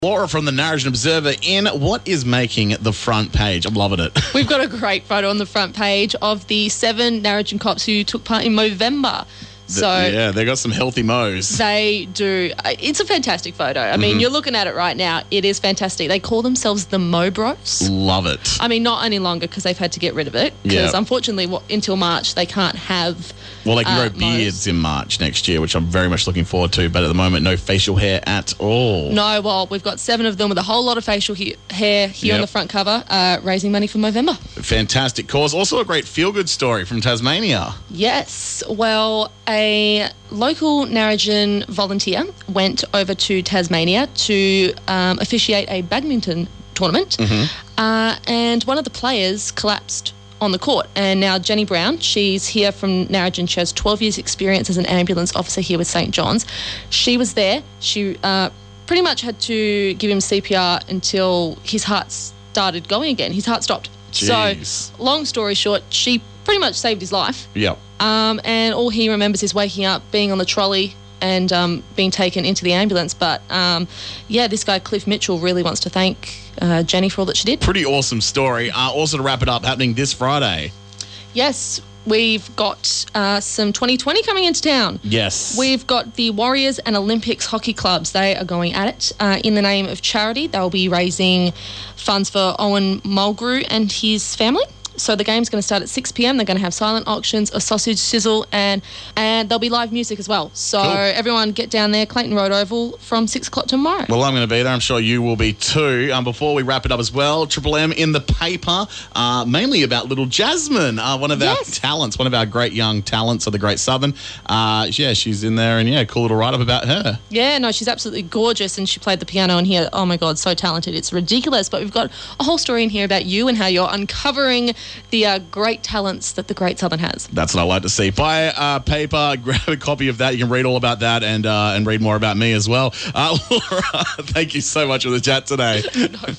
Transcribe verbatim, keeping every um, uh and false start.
Laura from the Narrogin Observer in. What is making the front page? I'm loving it. We've got a great photo on the front page of the seven Narrogin cops who took part in Movember. So yeah, they got some healthy mows. They do. It's a fantastic photo. I mean, mm-hmm. you're looking at it right now. It is fantastic. They call themselves the Mo Bros. Love it. I mean, not any longer because they've had to get rid of it. Because yeah. unfortunately, what, until March, they can't have. Well, they can uh, grow beards mows. in March next year, which I'm very much looking forward to. But at the moment, no facial hair at all. No, well, we've got seven of them with a whole lot of facial he- hair here yep. on the front cover, uh, raising money for Movember. Fantastic cause. Also a great feel-good story from Tasmania. Yes. Well, a local Narrogin volunteer went over to Tasmania to um, officiate a badminton tournament, mm-hmm. uh, and one of the players collapsed on the court. And now Jenny Brown, she's here from Narrogin. She has twelve years experience as an ambulance officer here with Saint John's. She was there. She uh, pretty much had to give him C P R until his heart started going again. His heart stopped. Jeez. So, long story short, she pretty much saved his life. Yep. Um, and all he remembers is waking up, being on the trolley and um, being taken into the ambulance. But, um, yeah, this guy, Cliff Mitchell, really wants to thank uh, Jenny for all that she did. Pretty awesome story. Uh, also, to wrap it up, happening this Friday. Yes, we've got uh, some twenty twenty coming into town. Yes. We've got the Warriors and Olympics hockey clubs. They are going at it uh, in the name of charity. They'll be raising funds for Owen Mulgrew and his family. So the game's going to start at six p.m. They're going to have silent auctions, a sausage sizzle, and and there'll be live music as well. So cool. everyone get down there, Clayton Road Oval, from six o'clock tomorrow. Well, I'm going to be there. I'm sure you will be too. Um, before we wrap it up as well, Triple M in the paper, uh, mainly about little Jasmine, uh, one of yes. our talents, one of our great young talents of the Great Southern. Uh, yeah, she's in there, and yeah, cool little write-up about her. Yeah, no, she's absolutely gorgeous, and she played the piano in here. Oh, my God, so talented. It's ridiculous. But we've got a whole story in here about you and how you're uncovering the uh, great talents that the Great Southern has. That's what I like to see. Buy uh, paper, grab a copy of that. You can read all about that and uh, and read more about me as well. Uh, Laura, thank you so much for the chat today. No